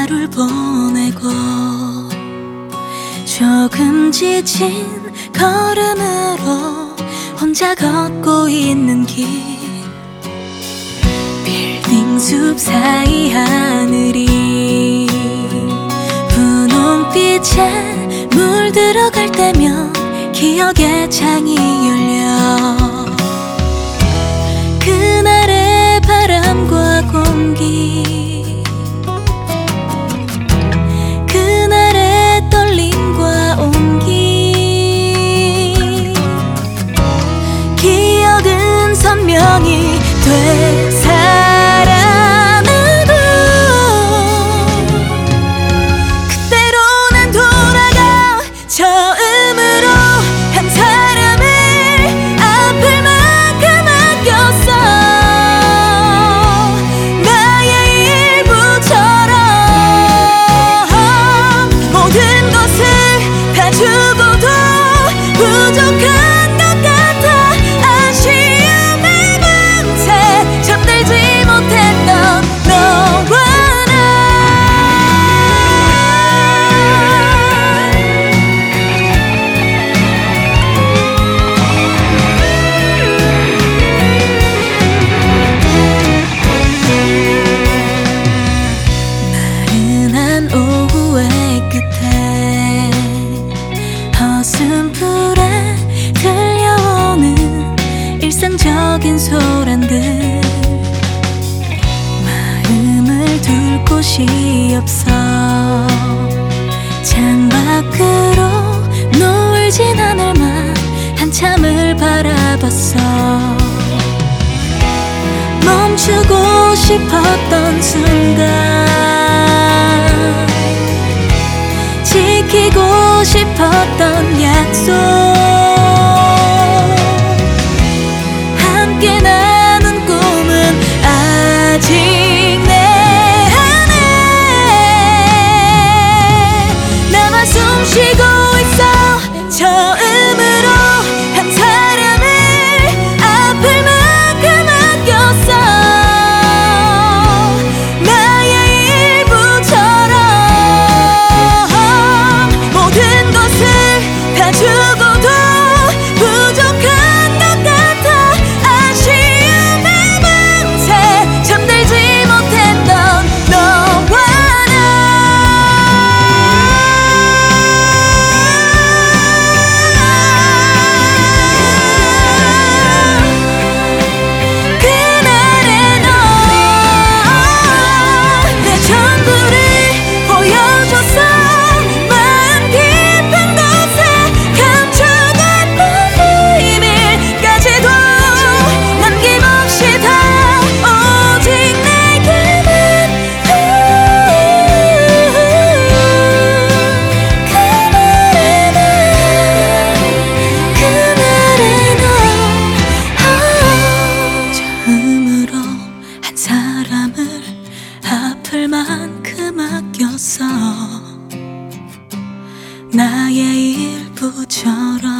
하루를 보내고 조금 지친 걸음으로 혼자 걷고 있는 길, 빌딩 숲 사이 하늘이 분홍빛에 물들어갈 때면 기억의 창이 열려 그날의 바람과 공기, 그날의 떨림과 온기, 기억은 선명히 되살아나도 그때로 난 돌아가 처음으로 한 사람을 아플 만큼 아꼈어. 나의 일부처럼 모든 것을 다 주고도 부족한 것 같아. 아쉬움의 밤새 잠들지 못했던 너와 나. 나른한 오후의 끝에 허슴풀에 들려오는 일상적인 소란들, 마음을 둘 곳이 없어 창밖으로 노을 진 하늘만 한참을 바라봤어. 멈추고 싶었던 순간, 지키고 싶었던 약속, 함께 나눈 꿈은 아직 내 안에 남아 숨쉬고 있어. 처음으로 한 사람을 아플 만큼 아꼈어. 나의 일부처럼 모든 것을 다 주고도 부족한 것 같아. 아쉬움의 밤새 잠들지 못했던 너와 나. 그날의 너, 내 전부를 보여줬어. 마음 깊은 곳에 감춰갔던 비밀까지도 남김없이 다 오직 내게만. 그날의 너, 처음으로 한 사람을 아플 만큼 아꼈어. 나의 일부처럼